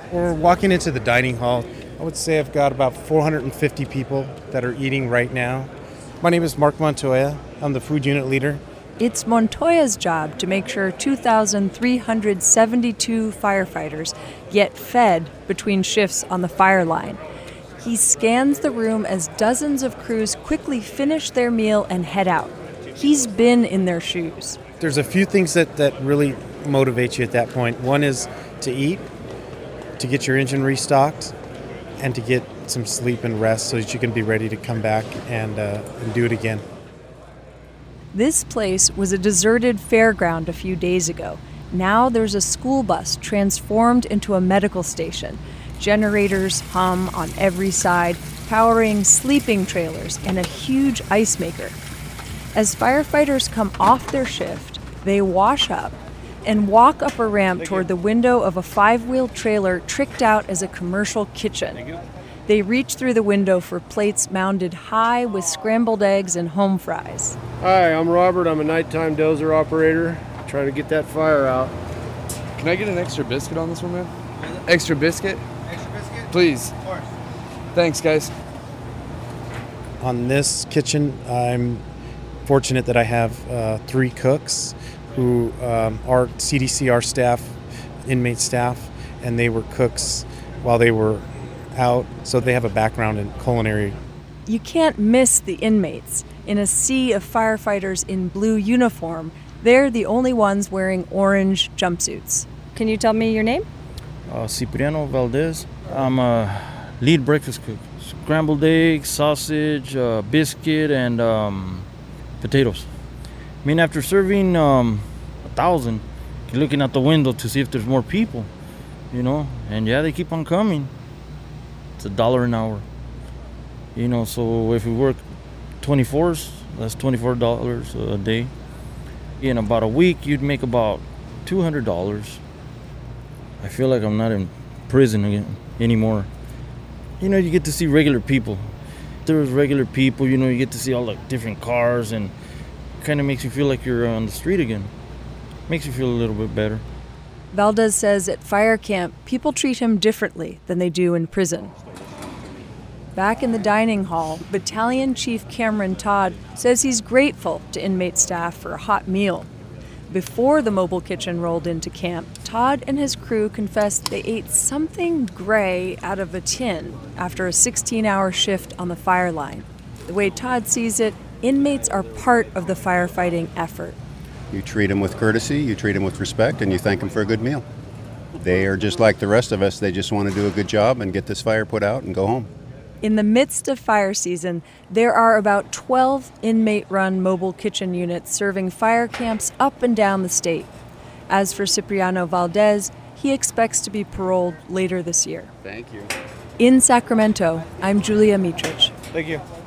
We're walking into the dining hall. I would say I've got about 450 people that are eating right now. My name is Mark Montoya. I'm the food unit leader. It's Montoya's job to make sure 2,372 firefighters get fed between shifts on the fire line. He scans the room as dozens of crews quickly finish their meal and head out. He's been in their shoes. There's a few things that really motivate you at that point. One is to eat, to get your engine restocked, and to get some sleep and rest so that you can be ready to come back and do it again. This place was a deserted fairground a few days ago. Now there's a school bus transformed into a medical station. Generators hum on every side, powering sleeping trailers and a huge ice maker. As firefighters come off their shift, they wash up and walk up a ramp toward the window of a 5-wheel trailer tricked out as a commercial kitchen. They reach through the window for plates mounted high with scrambled eggs and home fries. Hi, I'm Robert. I'm a nighttime dozer operator, trying to get that fire out. Can I get an extra biscuit on this one, man? Extra biscuit? Extra biscuit? Please. Of course. Thanks, guys. On this kitchen, I'm fortunate that I have 3 cooks who are CDCR staff, inmate staff, and they were cooks while they were out, so they have a background in culinary. You can't miss the inmates. In a sea of firefighters in blue uniform, they're the only ones wearing orange jumpsuits. Can you tell me your name? Cipriano Valdez. I'm a lead breakfast cook. Scrambled eggs, sausage, biscuit, and potatoes. I mean, after serving 1,000, you're looking out the window to see if there's more people, you know, and yeah, they keep on coming. It's $1 an hour, you know, so if we work 24s, that's $24 a day. In about a week, you'd make about $200. I feel like I'm not in prison anymore. You know, you get to see regular people. There's regular people, you know, you get to see all the different cars, and it kind of makes you feel like you're on the street again. Makes you feel a little bit better. Valdez says at fire camp, people treat him differently than they do in prison. Back in the dining hall, Battalion Chief Cameron Todd says he's grateful to inmate staff for a hot meal. Before the mobile kitchen rolled into camp, Todd and his crew confessed they ate something gray out of a tin after a 16-hour shift on the fire line. The way Todd sees it, inmates are part of the firefighting effort. You treat them with courtesy, you treat them with respect, and you thank them for a good meal. They are just like the rest of us. They just want to do a good job and get this fire put out and go home. In the midst of fire season, there are about 12 inmate-run mobile kitchen units serving fire camps up and down the state. As for Cipriano Valdez, he expects to be paroled later this year. Thank you. In Sacramento, I'm Julia Mitrich. Thank you.